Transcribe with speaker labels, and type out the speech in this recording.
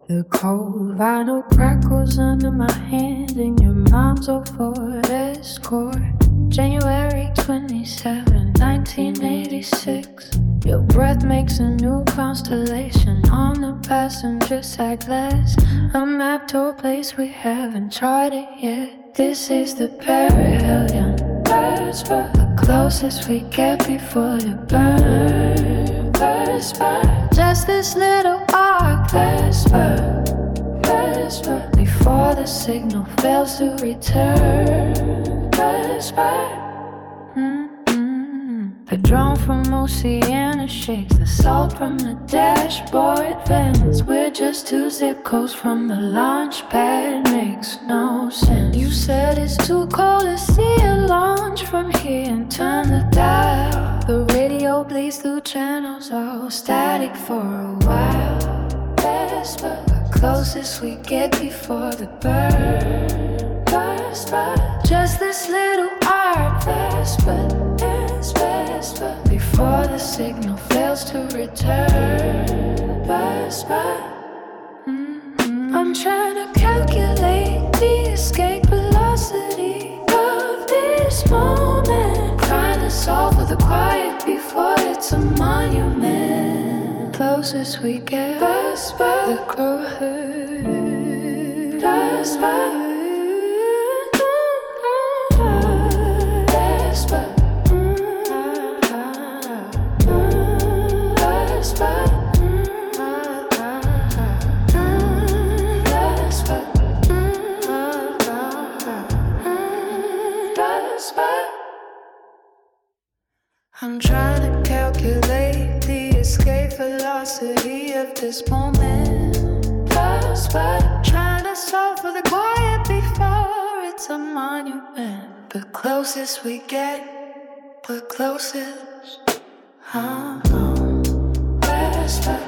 Speaker 1: The cold vinyl crackles under my hand in your mom's old Ford Escort. January 27, 1986. Your breath makes a new constellation on the passenger side glass. A map to a place we haven't charted yet. This is the perihelion Vesper, the closest we get before the burn. Vesper, just this little arc. Vesper, Vesper, before the signal fails to return. Vesper. The drone from Oceania shakes the salt from the dashboard vents. We're just two zip codes from the launch pad. Makes no sense. You said it's too cold to see a launch from here and turn the dial. The radio bleeds through channels, all static for a while. Vesper, the closest we get before the burn. Vesper, just this little art. Vesper, Vesper, before the signal fails to return. Vesper. I'm trying to calculate the escape velocity of this moment. Trying to solve for the quiet before it's a monument. Closest we get, Vesper, the crow heard. Vesper. I'm trying to calculate the escape velocity of this moment. Trying to solve for the quiet before it's a monument. The closest we get, the closest. Vesper.